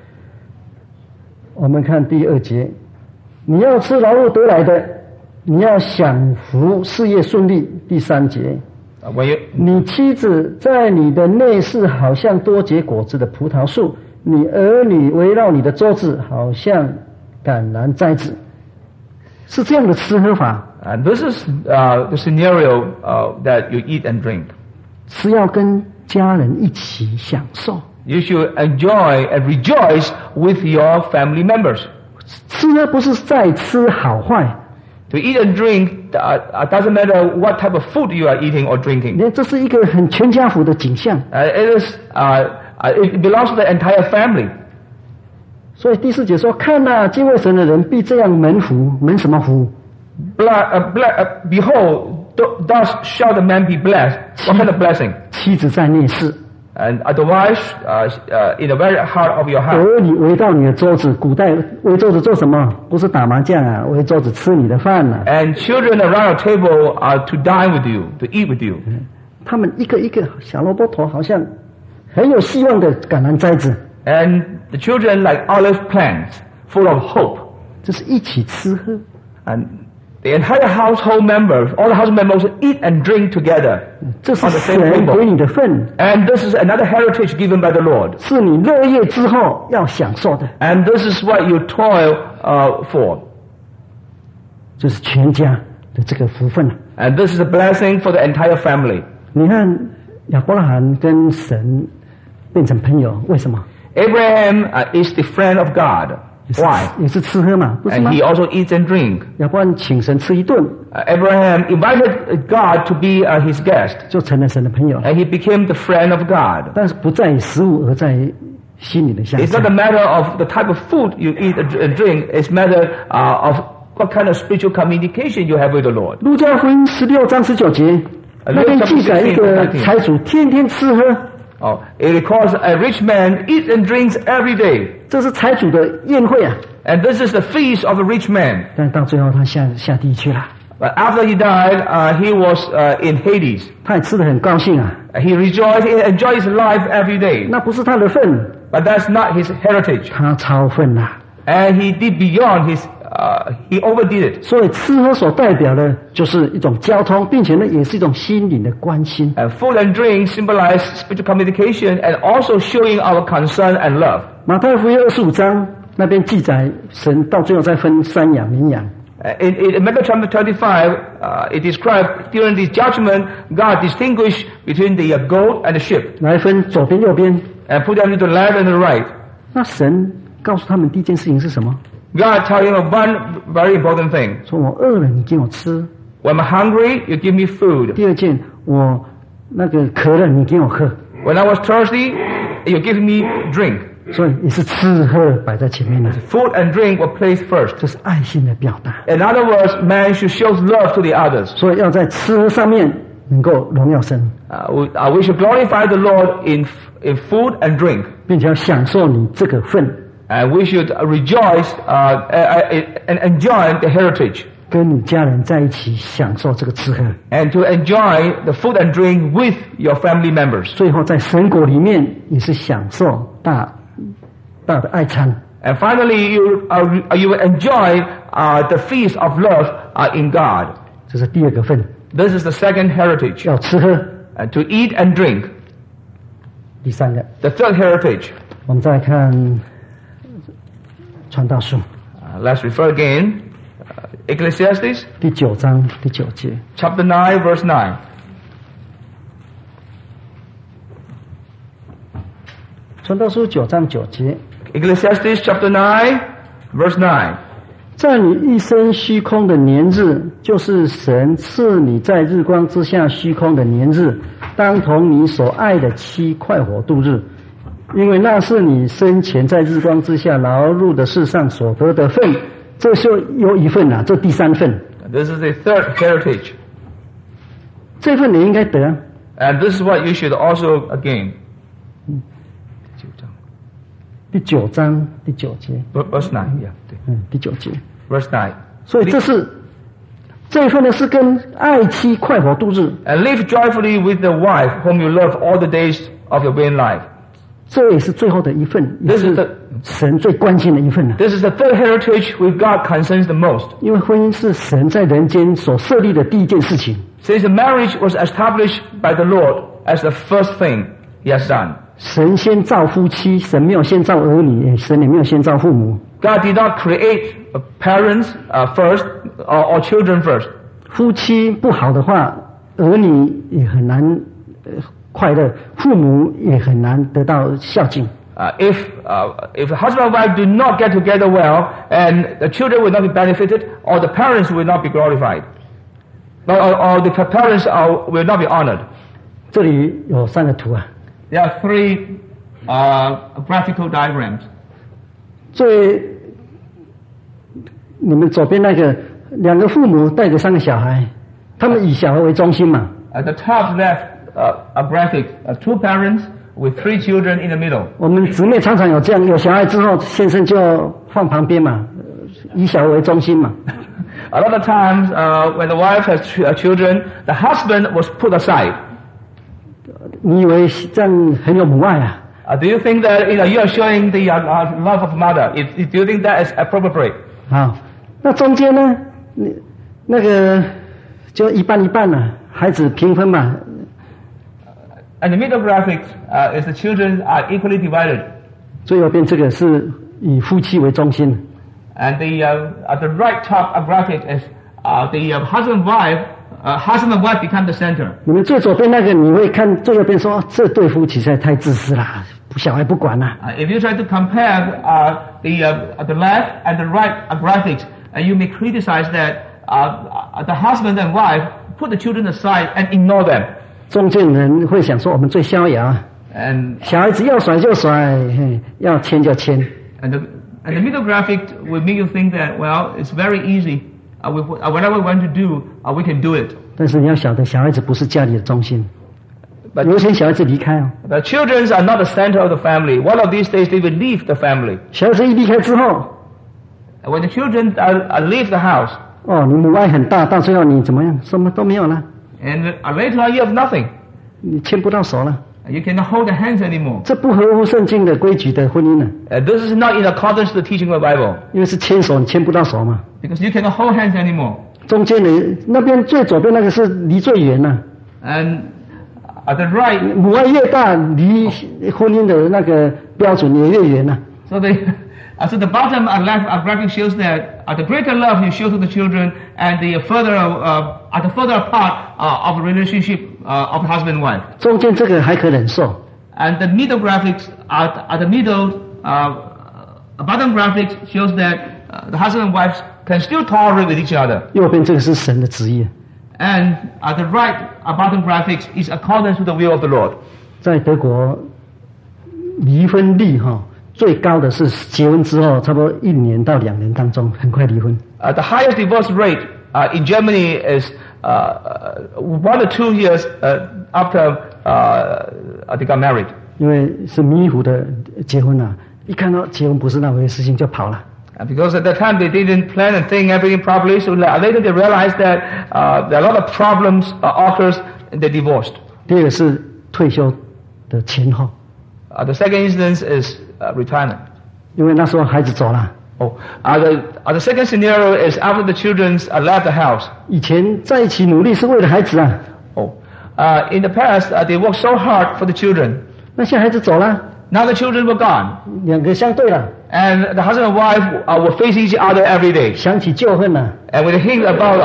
我们看第2节，你要吃劳碌得来的，你要享福，事业顺利。第3节， When you 你妻子在你的内室好像多结果子的葡萄树，你儿女围绕你的桌子好像橄榄栽子，是这样的吃喝法。 And this is the scenario that you eat and drink. 是要跟家人一起享受。 You should enjoy and rejoice with your family members. 吃喝不是在吃好坏， To eat and drink doesn't matter what type of food you are eating or drinking. 这是一个很全家福的景象。 It belongs to the entire family. 所以第4节说：“看哪，敬畏神的人必这样蒙福，蒙什么福？ Behold, thus shall the man be blessed. What kind of blessing? 妻子在内室， And otherwise, in the very heart of your house. 儿女围到你的桌子。古代围桌子做什么？不是打麻将啊，围桌子吃你的饭啊。 And children around a table are to dine with you, to eat with you. 他们一个一个小萝卜头，好像很有希望的橄榄栽子。 And the children like olive plants, full of hope. 这是一起吃喝。 And the entire household members, all the household members eat and drink together 这是 on the same 神给 table. 你的份， And this is another heritage given by the Lord. 是你乐业之后要享受的。 And this is what you toil for. 这是全家的这个福分。 And this is a blessing for the entire family. 你看亚伯拉罕跟神变成朋友，为什么？ Abraham is the friend of God. Why? 也是吃喝嘛，不是 And 吗？ he also eats and drinks. 亚伯拉罕请神吃一顿， Abraham invited God to be his guest. 就成了神的朋友。 And he became the friend of God. 但是不在于食物，而在于心里的相 It's not 交 a。matter of the type of food you eat and drink. It's a matter of what kind of spiritual communication you have with the Lord. 路加福音16章19节，那边记载一个财主天天吃喝， Oh, it records a rich man eats and drinks every day. 这是财主的宴会啊。 And this is the feast of a rich man. 但到最后他下地去了， But after he died, he was in Hades. 他也吃得很高兴啊。 He rejoiced, he enjoys life every day. 那不是他的份， But that's not his heritage. 他超份啦。 And he did beyond his, he overdid it. 所以吃喝所代表的就是一种交通，并且呢，也是一种心灵的关心。 And food and drink symbolize spiritual communication and also showing our concern and love. 马太福音25章那边记载，神到最后再分山羊、绵羊。 In Matthew chapter 25, it describes during the judgment, God distinguished between the goat and the sheep 来分左边、右边。 and put them to the left and the right. 那神告诉他们第一件事情是什么？ God tell him one very important thing. 说我饿了，你给我吃； When I'm hungry, you give me food. 第二件，我那个渴了，你给我喝。 When I was thirsty, you give me drink. 所以也是吃喝摆在前面的， Food and drink were placed first. 这是爱心的表达。 In other words, man should show love to the others. 所以要在吃喝上面能够荣耀神， We should glorify the Lord in food and drink. 并且要享受你这个份， And we should rejoice and enjoy the heritage. 跟你家人在一起享受这个吃喝。 And to enjoy the food and drink with your family members. 最后在神国里面也是享受大的爱餐。 And finally, you will enjoy the feast of love in God. 这是第二个份， This is the second heritage. 要吃喝。 And to eat and drink. 第三个， The third heritage. 我们再来看传道书。 Let's refer again. Ecclesiastes 第9章第9节。 chapter 9 verse 9. 传道书9章9节。 Ecclesiastes chapter 9 verse 9. 在你一生虚空的年日，就是神赐你在日光之下虚空的年日，当同你所爱的妻快活度日，因为那是你生前在日光之下劳碌的事上所得的份。这就有一份啊，这第3份。 This is the third heritage. 这份你应该得。 And this is what you should also gain. 第9章第9节。 Verse 9, yeah. 对。 第9节。 Verse 9. 所以这一份呢是跟爱妻快活度日。 And live joyfully with the wife whom you love all the days of your vain life. 这也是最后的一份，也 This is 是 the 神最关心的一份啊。 this is the third heritage which God concerns the most. 因为婚姻是神在人间所设立的第一件事情。 Since the marriage was established by the Lord as the first thing He has done. 神先造夫妻，神没有先造儿女，神也没有先造父母。 God did not create parents first or children first. 夫妻不好的话，儿女也很难快乐，父母也很难得到孝敬。 If the husband and wife do not get together well, and the children will not be benefited, or the parents will not be glorified, or the parents will not be honored. 这里有3个图啊。 There are 3 graphical diagrams. 你们左边那个2个父母带着3个小孩，他们以小孩为中心嘛。 At the top left, a graphic, 2 parents with 3 children in the middle. 我们姊妹常常有这样，有小孩之后，先生就放旁边嘛，以小孩为中心嘛。 A lot of times, when the wife has children, the husband was put aside. 你以为这样很有母爱啊？ Do you think that you are showing the love of mother? Do you think that is appropriate? 好，那中间呢，那个就一半一半了，孩子平分嘛。 And the middle graphic is the children are equally divided. 最右边这个是以夫妻为中心。 And at the right top graphic is the husband and wife become the center. 你们最左边那个，你会看最右边说，这对夫妻实在太自私啦，小孩不管啦。 If you try to compare the left and the right graphics, you may criticize that the husband and wife put the children aside and ignore them. 中间人会想说，我们最逍遥， And 小孩子要甩就甩，要牵就牵。 the middle graphic will make you think that, well, it's very easy. Whatever we want to do, we can do it. 但是你要晓得，小孩子不是家里的中心。 But 有一天小孩子离开哦， the children are not the center of the family. One of these days, they will leave the family. 小孩子一离开之后， And when the children leave the house, 哦，你母爱很大，到最后你怎么样？什么都没有了， and later on you have nothing. 你牵不到手了。 You cannot hold the hands anymore. 这不合乎圣经的规矩的婚姻呢， This is not in accordance to the teaching of the Bible. 因为是牵手，你牵不到手嘛。 Because you cannot hold hands anymore. 中间的那边最左边那个是离最远了， And at the right, 母爱越大，离婚姻的那个标准也越远了。 so the bottom left graphic shows that the greater love you show to the children, and the further apart of the relationship of husband and wife. 中间这个还可忍受， And the middle graphics at the middle bottom graphics shows that the husband and wife can still tolerate with each other. 右边这个是神的旨意。 And at the right bottom graphics is according to the will of the Lord. 在德国，离婚率最高的是结婚之后差不多1年到2年当中很快离婚。 The highest divorce rate in Germany is 1 or 2 years after they got married. 因为是迷糊的结婚啊，一看到结婚不是那回事情就跑了。 Because at that time they didn't plan and think everything properly, so later they realized that there are a lot of problems occurs and they divorced. 第二个是退休的前后， The second instance is retirement. 因为那时候孩子走了。 The second scenario is after the children left the house. 以前在一起努力是为了孩子啊， In the past they worked so hard for the children. 那现在孩子走了， Now the children were gone. 两个相对了， And the husband and wife were facing each other every day. 想起旧恨了， And when they think about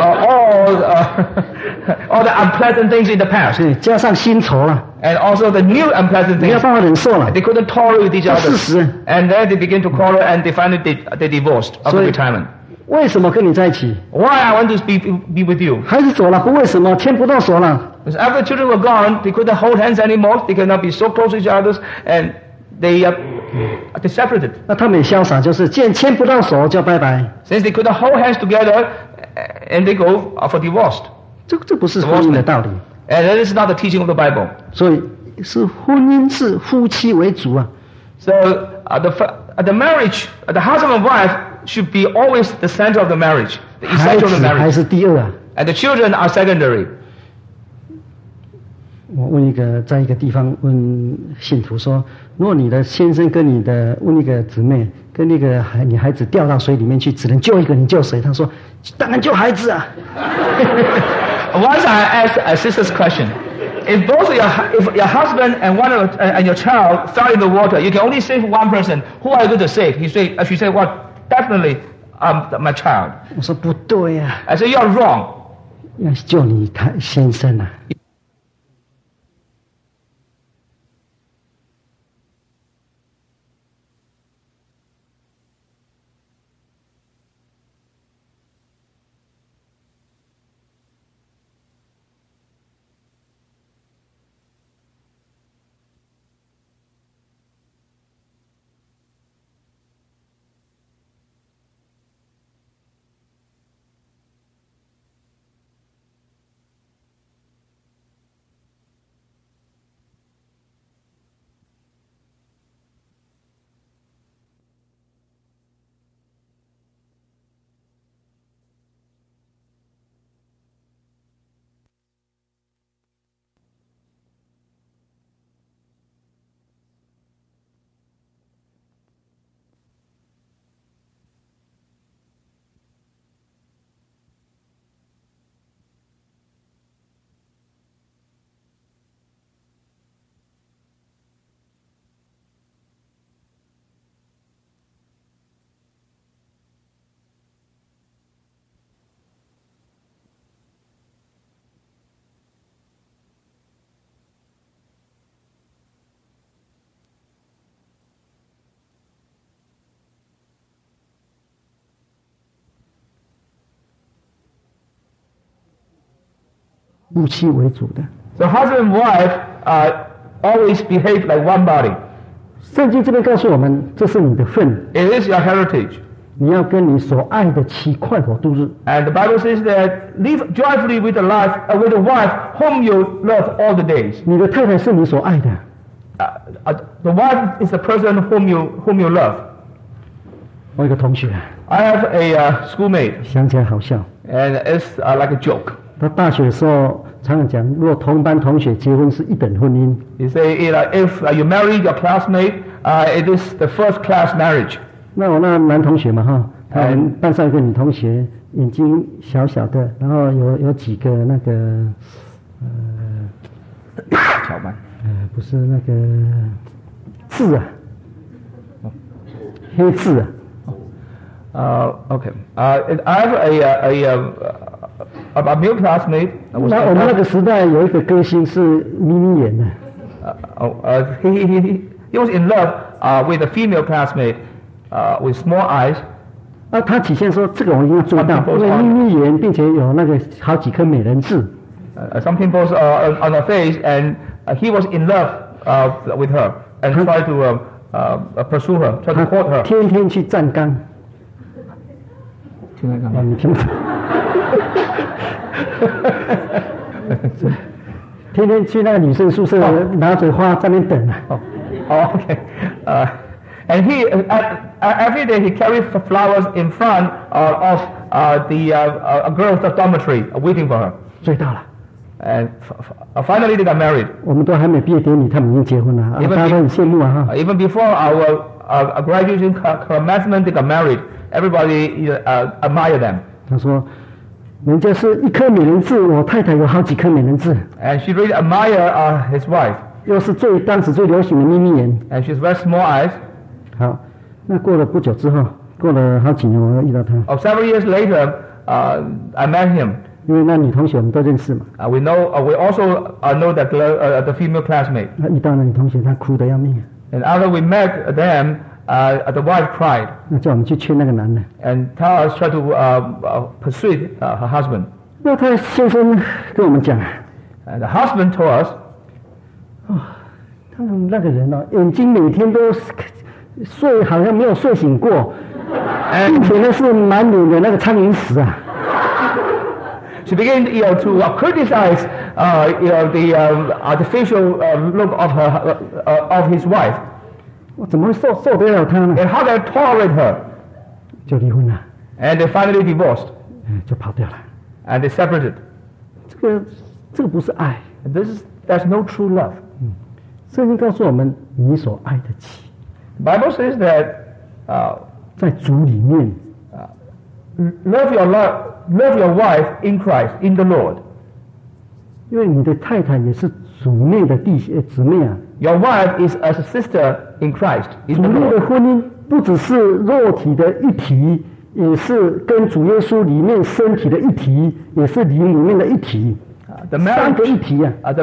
all the unpleasant things in the past, 是加上新仇了， and also the new unpleasant 没有 things, 办法忍受了， they couldn't tolerate each 这事实。 other. And then they begin to quarrel and they finally they divorced after 所以 retirement. 为什么跟你在一起？ Why I want to be with you? 孩子走了，不为什么，牵不到手了。 Because after the children were gone, they couldn't hold hands anymore. They could not be so close to each other, and they separated. 那他们也潇洒，就是既然牵不到手，就拜拜。 Since they couldn't hold hands together, and they go for divorce. 这不是婚姻的道理， And that is not the teaching of the Bible. 所以是婚姻是夫妻为主啊。 So the marriage, the husband and wife should be always the center of the marriage, the 孩 essential of 子 the 还 marriage. 是第二啊。 And the children are secondary. 我问在一个地方问信徒说，如果你的先生跟你的问一个姊妹跟那个你孩子掉到水里面去，只能救一个，你救谁？他说当然救孩子啊。 Once I asked a sister's question. If your husband and and your child fell in the water, you can only save one person. Who are you going to save? She said, well, definitely my child. 我说不对呀、 I said, you're wrong. 要救你先生啊。夫妻为主的。 So husband and wife always behave like one body. 圣经这边告诉我们，这是你的份， It is your heritage. 你要跟你所爱的妻快活度日。 And the Bible says that live joyfully with the wife whom you love all the days. 你的太太是你所爱的。 The wife is the person whom you love. 我有一个同学， I have a schoolmate, 想起来好笑。 and it's like a joke. 他大学的时候常常讲，如果同班同学结婚是一等婚姻， He say if you marry your classmate, it is the first class marriage. 那我那男同学嘛哈，他们班上有个女同学，眼睛小小的，然后有几个那个小班。 不是那个痣啊，黑痣啊。 Okay. I have a male classmate. 那我们那个时代有一个歌星是眯眯眼的， He was in love with a female classmate with small eyes. 他起先说这个我一定要做到，因为眯眯眼，并且有那个好几颗美人痣。 Some pimples on her face, and he was in love with her and tried to pursue her, tried to court her. 天天去站岗。 听他干嘛？ 你听不懂？天天去那个女生宿舍，拿着花在那边等啊。 Okay. And he every day he carried flowers in front of the girls' dormitory, waiting for her. 追到了。 And finally they got married. 我们都还没毕业典礼，他们已经结婚了，大家都很羡慕啊哈。 Even before our graduation commencement, they got married. Everybody admired them. 他说，人家是一颗美人痣，我太太有好几颗美人痣。 And she really admired his wife. 又是当时最流行的眯眯眼。 and she has very small eyes. 好，那过了不久之后，过了好几年，我又遇到他， Several years later, I met him. 因为那女同学我们都认识嘛。 We also know that the female classmate. 那遇到那女同学，她哭得要命， And after we met them, the wife cried 那叫我们去劝那个男的。 and tell us try to persuade her husband. 那他先生跟我们讲， And the husband told us, 他们那个人哦，眼睛每天都睡，好像没有睡醒过，并且呢是满脸的那个苍蝇屎啊。 she began to criticize the facial look of his wife. 我怎么会受得了他呢？ And how can I tolerate her? 就离婚了， And they finally divorced 就跑掉了。 and they separated. 这个不是爱。 And that's no true love. 圣经告诉我们，你所爱的妻， The Bible says that 在主里面， love your wife in Christ, in the Lord. 因为你的太太也是主内的姊妹啊。 Your wife is as a sister in Christ, in 主 the 内的 Lord. 婚姻不只是肉体的一体，也是跟主耶稣里面身体的一体，也是灵里面的一体。 The 三个一 marriage, 体啊。 the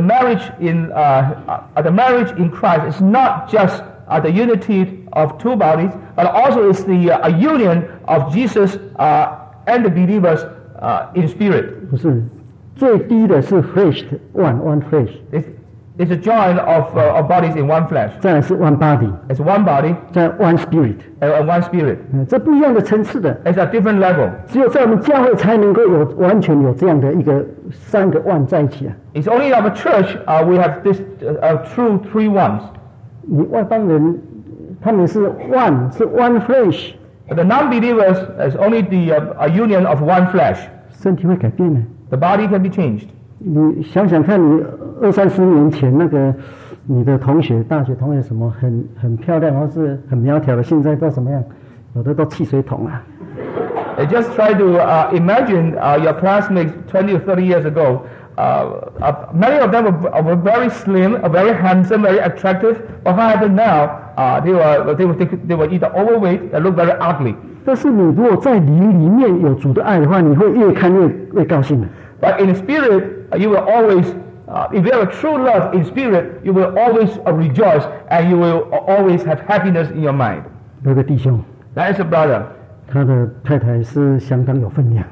marriage in Christ is not just the unity of two bodies, but also is the union of Jesus and the believers in spirit. 不是，最低的是 flesh one flesh， It's a join of bodies in one flesh. 再来是 one body， It's one body 再 one spirit， and one spirit. 这不一样的层次的。 It's a different level. 只有在我们教会才能够完全有这样的一个三个 one 在一起啊。 It's only in our church we have this true three ones. 你外邦人，他们是 one， 是 one flesh， But the non-believers is only the union of one flesh. 身体会改变的。 The body can be changed. 你想想看，你20-30年前那个你的同学，大学同学什么很漂亮，或是很苗条的，现在都什么样？有的都汽水桶啊。 Just try to imagine your classmates 20 or 30 years ago. Many of them were very slim, very handsome, very attractive. But what happened now? They were either overweight and look very ugly. 但是你如果在灵里面有主的爱的话，你会越看越高兴的。 But in spirit, you will always, if you have a true love in spirit, you will always rejoice and you will always have happiness in your mind. 有个弟兄， That is a brother. 他的太太是相当有分量，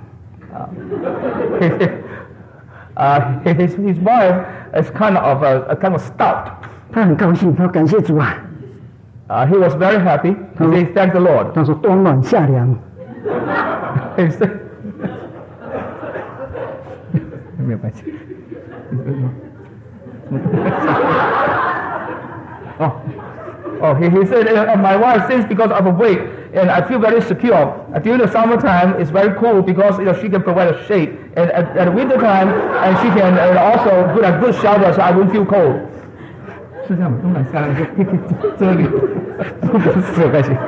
His wife is kind of stout. 他很高兴，他说感谢主啊， He was very happy. He said, "Thank the Lord." 他说冬暖夏凉。 He said, 没有关系。He said, my wife sings because of her weight, and I feel very secure. During the summertime, it's very cool because she can provide a shade, and at the winter time, and she can also put a good shelter, so I won't feel cold. 是这样吗？冬暖夏凉就遮雨，不是有关系。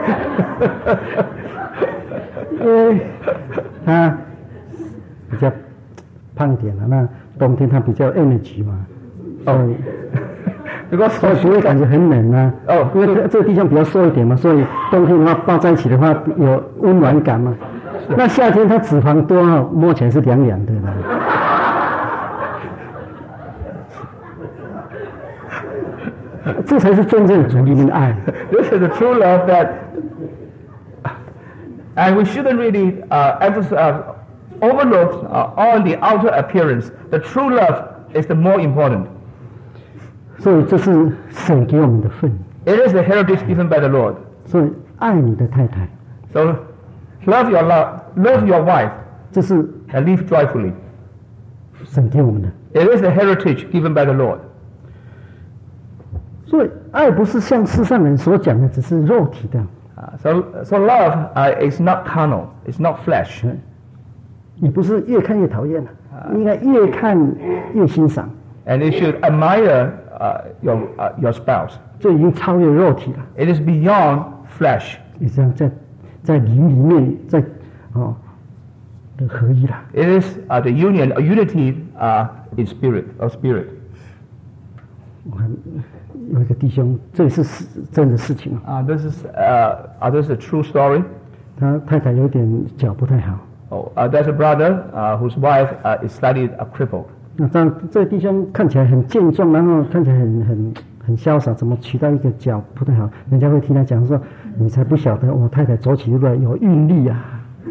他比较胖一点了，那冬天他比较 energy 嘛，所以。所以不会感觉很冷啊。 哦， 因为这个地方比较瘦一点嘛，所以冬天的话抱在一起的话有温暖感嘛。那夏天它脂肪多啊，摸起来是凉凉的。这才是真正主里面的爱。 This is the true love that, and we shouldn't really overlook on the outer appearance. The true love is the more important. 所以这是神给我们的份。 It is the heritage given by the Lord. 所以爱你的太太， So, love your wife, 这是 and live joyfully. 神给我们的。 It is the heritage given by the Lord. 所以爱不是像世上人所讲的，只是肉体的。 So love is not carnal. It's not flesh. 你不是越看越讨厌了，应该越看越欣赏。 And you should admire your spouse. 这已经超越肉体了。 It is beyond flesh. 你这样在灵里面，在的合一了。 It is the unity in spirit of spirit. 我还有一个弟兄，这是真的事情。 This is a true story. 他太太有点脚不太好。 There's a brother whose wife is slightly crippled. 那这个弟兄看起来很健壮，然后看起来很潇洒，怎么娶到一个脚不太好？人家会听他讲说：“你才不晓得，我太太走起路来有韵律啊。”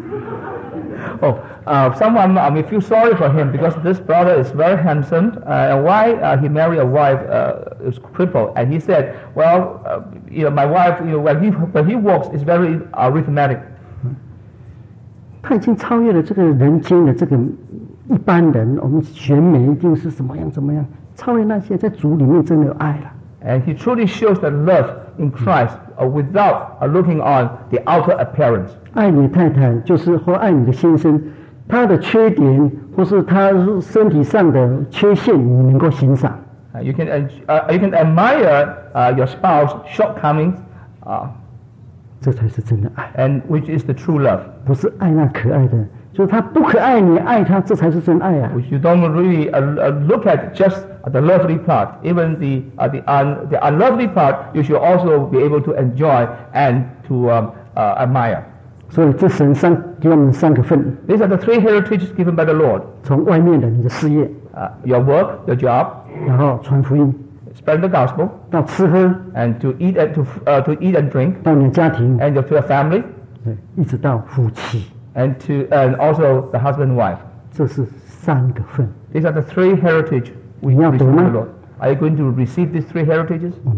Someone may feel sorry for him because this brother is very handsome. And why he married a wife is crippled? And he said, "Well, my wife, when he walks, is very arithmetic." 他已经超越了这个人间的这个一般人，我们选美一定是怎么样，超越那些在主里面真的有爱了。 And he truly shows that love in Christ without looking on the outer appearance. 爱你太太就是或爱你的先生，他的缺点或是他身体上的缺陷，你能够欣赏。 You can admire your spouse's shortcomings. 这才是真的爱。 And which is the true love. 不是爱那可爱的，就是他不可爱你爱他，这才是真爱啊。 Which you don't really look at just the lovely part. Even the unlovely part, you should also be able to enjoy and to admire. 所以这神给我们3个份。 These are the 3 heritages given by the Lord. 从外面的你的事业， your work, your job, 然后传福音， spread the gospel, 到吃喝， and to eat and drink, 到你的家庭， and to your family, 对，一直到夫妻， and also the husband and wife. 这是3个份。 These are the 3 heritage 你要 received 得 from 吗 the Lord. Are you going to receive these 3 heritages?